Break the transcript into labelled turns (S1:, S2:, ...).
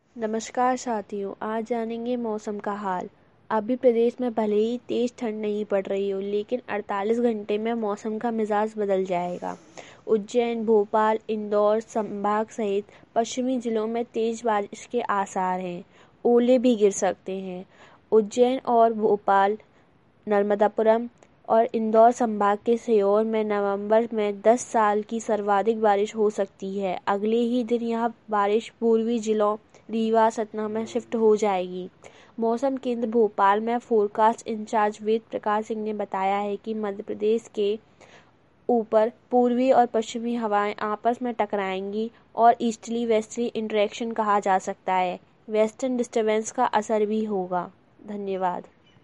S1: नमस्कार साथियों, आज जानेंगे मौसम का हाल। अभी प्रदेश में भले ही तेज ठंड नहीं पड़ रही हो, लेकिन 48 घंटे में मौसम का मिजाज बदल जाएगा। उज्जैन, भोपाल, इंदौर संभाग सहित पश्चिमी जिलों में तेज बारिश के आसार हैं। ओले भी गिर सकते हैं। उज्जैन और भोपाल, नर्मदापुरम और इंदौर संभाग के सीहोर में नवंबर में 10 साल की सर्वाधिक बारिश हो सकती है। अगले ही दिन यह बारिश पूर्वी जिलों रीवा, सतना में शिफ्ट हो जाएगी। मौसम केंद्र भोपाल में फोरकास्ट इंचार्ज वेद प्रकाश सिंह ने बताया है कि मध्य प्रदेश के ऊपर पूर्वी और पश्चिमी हवाएं आपस में टकराएंगी और ईस्टर्ली वेस्टर्ली इंटरेक्शन कहा जा सकता है। वेस्टर्न डिस्टर्बेंस का असर भी होगा। धन्यवाद।